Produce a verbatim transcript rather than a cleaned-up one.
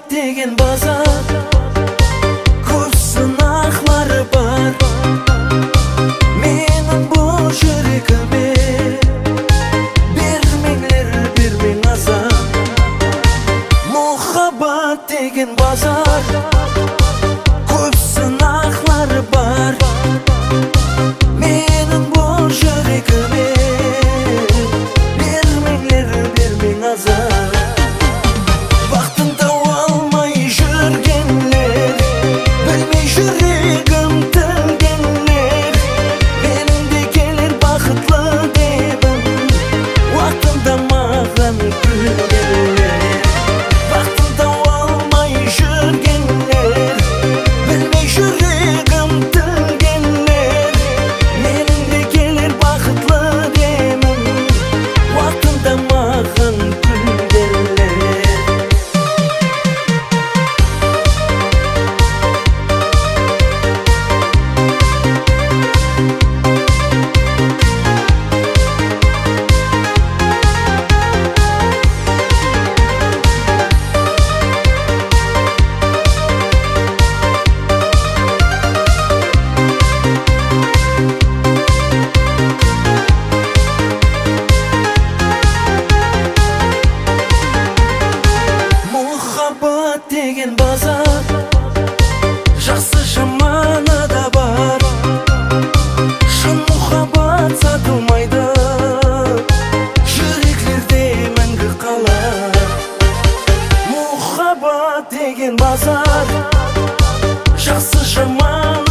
деген базар, көп сынақлары бар. Менің бұл жүрегіме бермеңлер, бермең азап. Мұхаббат деген базар, көп сынақлары бар. Менің бұл жүрегіме бермеңлер, бермең азап. Деген базар, жақсы жаманы да бар. Шын мұхаббат сатылмайды, жүректерде мәңгі қалар. Мұхаббат деген базар, жақсы жаманы